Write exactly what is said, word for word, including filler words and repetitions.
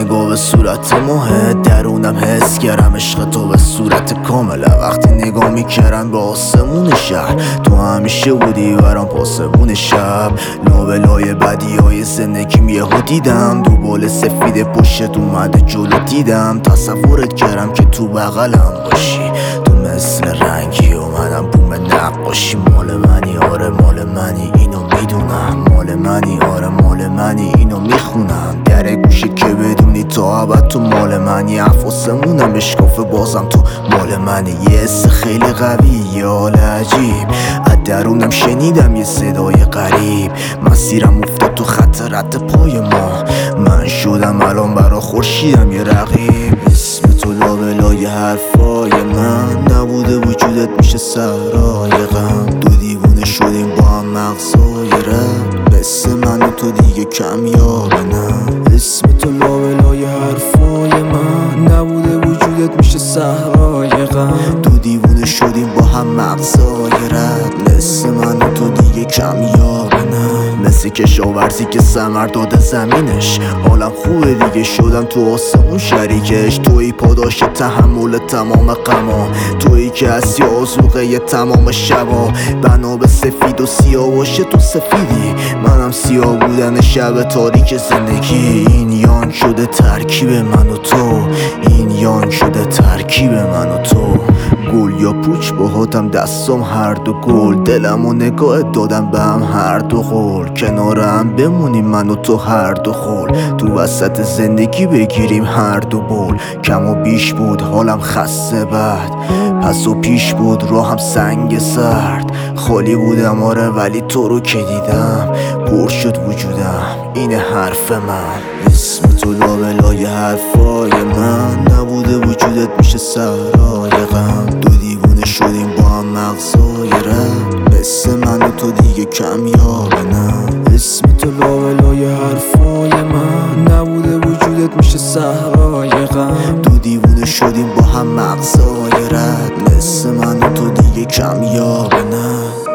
نگاه به صورت ماه درونم حس کردم عشق تو به صورت کامله. وقتی نگاه میکردم به آسمون شهر تو همیشه بودی برام پاسبون شب. لابلای بدی های زندگیم یهو دیدم دو بال سفید پشت اومده جلو دیدم. تصورت کردم که تو بغلم باشی تو مثل رنگی اومدم بوم نقاشی. مال منی آره مال منی اینو میدونم، مال منی آره مال منی اینو میخونم. در گوشه که بدونی تا ابد تو مال منی. حفاسمونم اشکافه بازم تو مال منی. یه حس خیلی قوی یه حال عجیب از درونم شنیدم یه صدای غریب. مسیرم افتاد تو خط رد پای ما، من شدم الان برا خورشیدم یه رقیب. اسم تو لابلای حرفای من نبوده وجودت میشه صحرای غم. دو دیوونه شدیم با هم مغزای رب، مثل من و تو دیگه کمیابه نه. اسم تو لابلای حرفای من نبوده وجودت میشه صحرای غم. دو دیوونه شدیم با هم مغزای رب، مثل من و تو دیگه کمیابه نه. مثل کشاورزی که ثمر داده زمینش، حالم خوبه دیگه شدم تو آسمون شریکش. توی پاداش تحمل تمام غما، تویی که هستی آزوقه تمام شبا. بنا به سفید و سیاه باشه تو سفیدی، منم سیاه بودن شب تاریک زندگی. این یان شده ترکیب من و تو، این یان شده ترکیب من و تو. گل یا پوچ باهاتم دستم هر دو گل، دلم و نگاه دادم به هم هر دو قول. کنار هم بمونیم من و تو هر دو خول، تو وسط زندگی بگیریم هر دو بول. کم و بیش بود حالم خسته بعد، پس و پیش بود راهم سنگ سرد. خالی بودم آره ولی تو رو که دیدم پر شد وجودم، این حرف من. اسم تو لابلای حرفای من نبوده وجودت میشه صحرای غم. دو دیوونه شدیم با هم مغزای رب، مثل من و تو دیگه کمیابه نه. اسم تو لابلای حرفای من نبوده وجودت میشه صحرای غم. دو دیوونه شدیم با هم مغزای رب، مثل من و تو دیگه کمیابه نه.